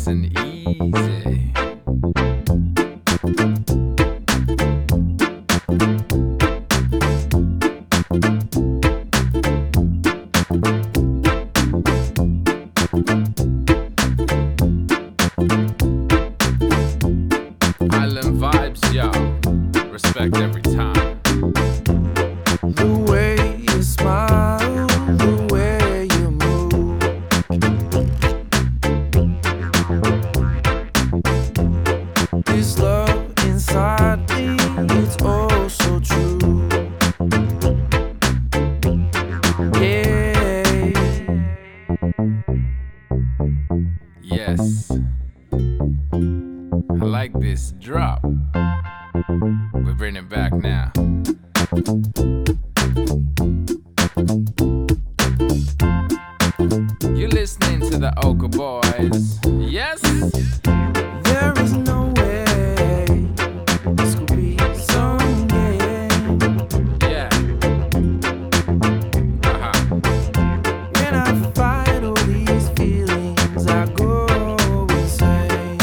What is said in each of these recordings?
and easy. Island vibes, y'all. Respect every time. The way you smile, the way you move. This love inside me, it's oh so true. Yeah. Yes. I like this drop. We're bringing it back now. You're listening to the Oka Boys. Yes? There is no way this could be some game. Yeah. Uh-huh. When I fight all these feelings, I go insane.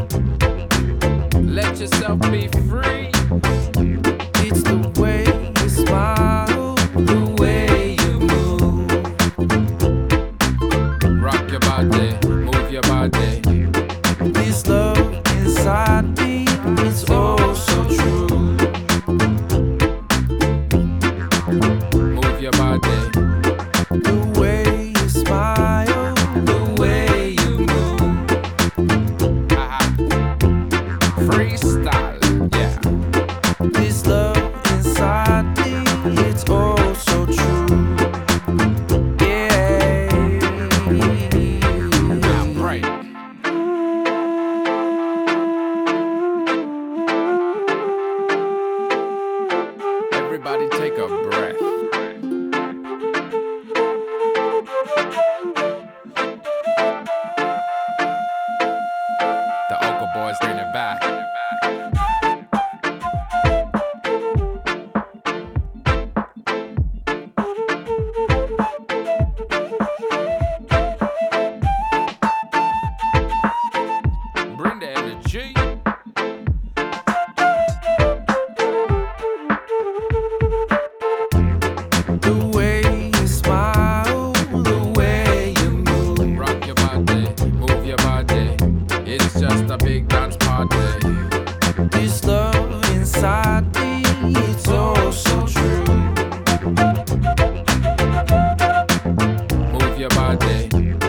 Let yourself be free. It's the way you smile, the way you move. Rock your body, move your body. This love inside me, it's oh so true. Move your body. The way you smile, the way you move. Uh-huh. Freestyle, yeah. This love inside me, it's oh so true. Yeah. Now break. Everybody take a breath. The Oka Boys bring it back. Bring the energy. The way you smile, the way you move. Rock your body, move your body. It's just a big dance party. This love inside me, it's oh so true. Move your body.